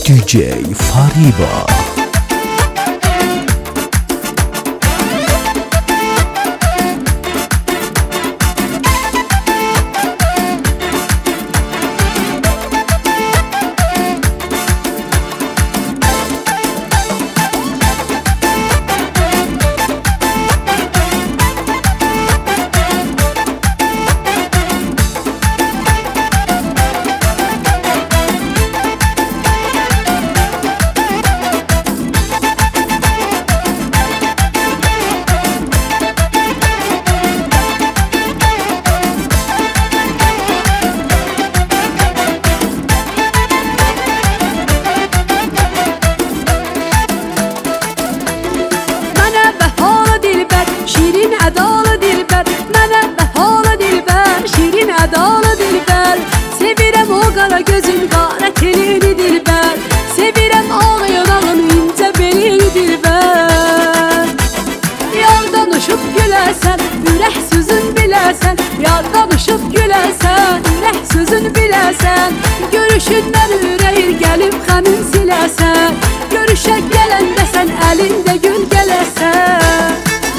DJ Fariba. Ədalı dilbər, mənə bəhalı dilbər, şirin ədalı dilbər. Sevirəm o qara gözün qara telini dilbər, sevirəm ağ yanağın incə belini dilbər. Yardan uçub güləsən, ürək sözün biləsən, yardan uçub güləsən, ürək sözün biləsən. Görüşündən ürəyir gəlib xəmin siləsən, görüşək gələndə sən əlində gül gələsən.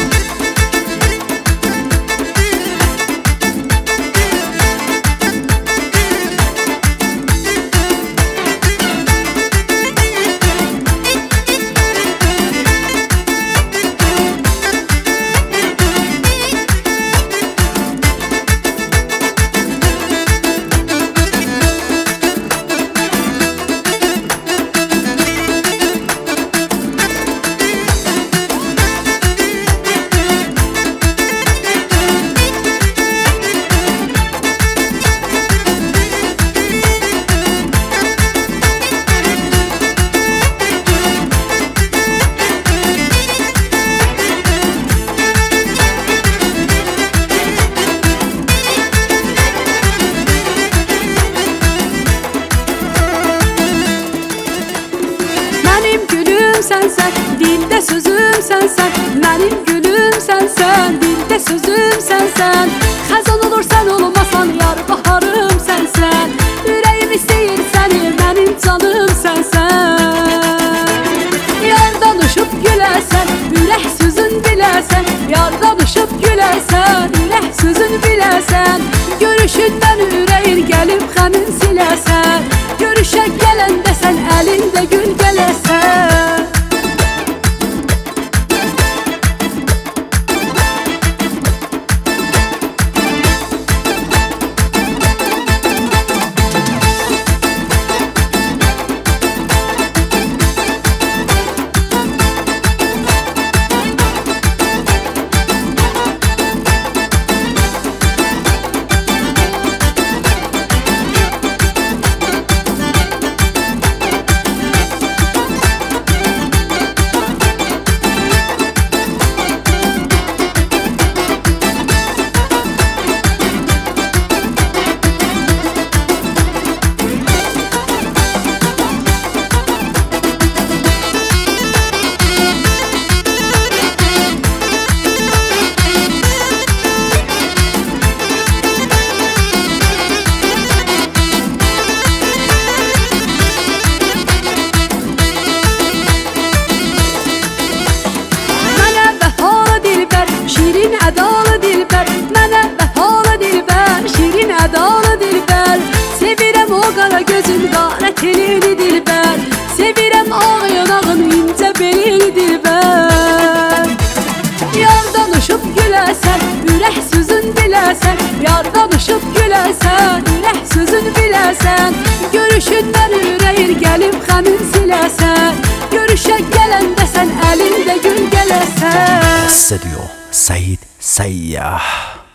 Sənsən, dildə sözüm sənsən, mənim gülüm sənsən, dildə sözüm sənsən. Xəzan olursan olmasan, yar baharım sənsən, ürəyim istəyir səni, mənim canım sənsən. Yardan uçub güləsən, ürək sözün biləsən, yardan uçub güləsən, ürək sözün biləsən. Görüşündən ürəyir gəlib xəmin siləsən, görüşək gələndə sən əlində gül gələsən. Ədalı dilbər, mənə bəhalı dilbər, şirin ədalı dilbər. Sevirəm o qara gözün qara telini dilbər, sevirəm ağ yanağın incə belini dilbər. Yardan uçub güləsən, ürək sözün biləsən, yardan uçub güləsən, ürək sözün biləsən. Görüşündən ürəyir gəlib xəmin siləsən, görüşək gələndə sən əlində gül gələsən. استوديو سعيد سياح.